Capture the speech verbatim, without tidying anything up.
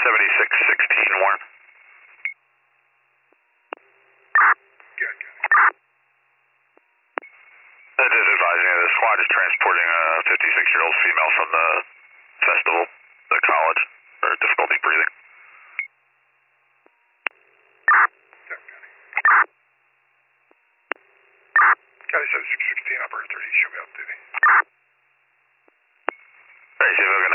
seventy-six sixteen, Warren. Good, good. That is advising you, the squad is transporting a fifty-six-year-old female from the festival, the college, for difficulty breathing. County seventy-six sixteen, operator thirty, show me up, duty. Hey, see if I can